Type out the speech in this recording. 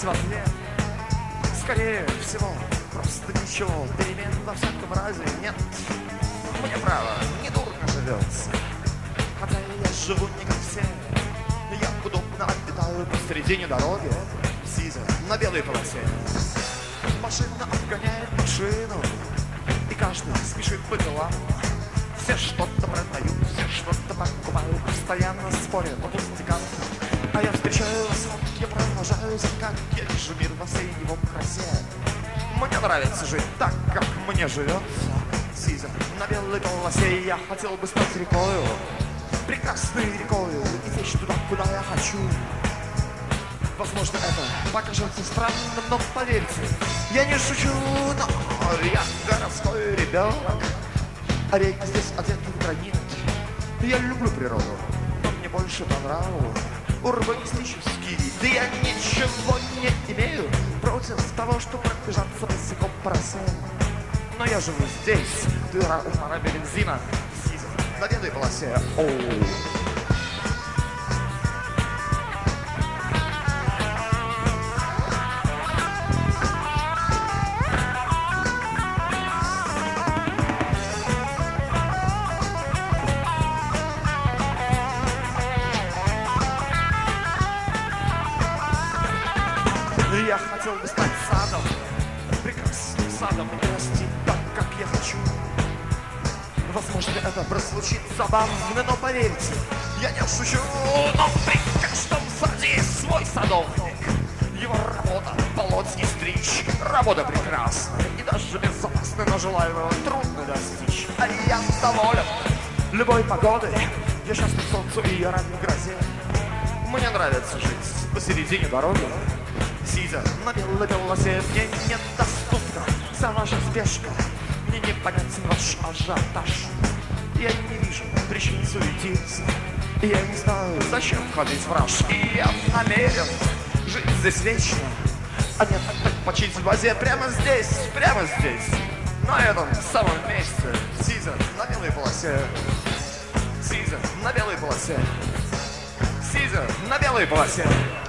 в ответ: скорее всего, просто ничего, перемен во всяком разе нет. Мне, право, недурно живется, хотя я живу не как все. Я удобно обитаю посередине дороги, сидя на белой полосе. Машина обгоняет машину, и каждый спешит по делам. Все что-то продают, все что-то покупают, постоянно спорят по пустякам. А я встречаю восход, я провожаю закат, я вижу мир во всей его красе. Мне нравится жить так, как мне живется, сидя на белой полосе. Я хотел бы стать рекою, прекрасной рекою, и течь туда, куда я хочу. Возможно, это покажется странным, но поверьте, я не шучу, но я городской ребенок. А реки здесь одеты в гранит. Я люблю природу, но мне больше по нраву урбанистический вид. И я ничего не имею против того, чтобы пробежаться босиком по росе. Но я живу здесь, дыра у фонаря бензина, сидя на белой полосе. Оу. Я хотел бы стать садом, прекрасным садом, и расти так, как я хочу. Возможно, это прозвучит забавно, но поверьте, я не шучу. Но при каждом саде есть свой садовник. Его работа — полотни стричь. Работа прекрасная и даже безопасная, но желаемого трудно достичь. А я доволен любой погодой. Я счастлив солнцу и ранней грозе. Мне нравится жить посередине дороги, сидя на белой полосе. Мне недоступна вся ваша спешка, мне непонятен ваш ажиотаж. Я не вижу причин суетиться, и я не знаю, зачем ходить в раж. И я намерен жить здесь вечно, а нет, так почить в воде прямо здесь, на этом самом месте, сидя на белой полосе, сидя на белой полосе, сидя на белой полосе.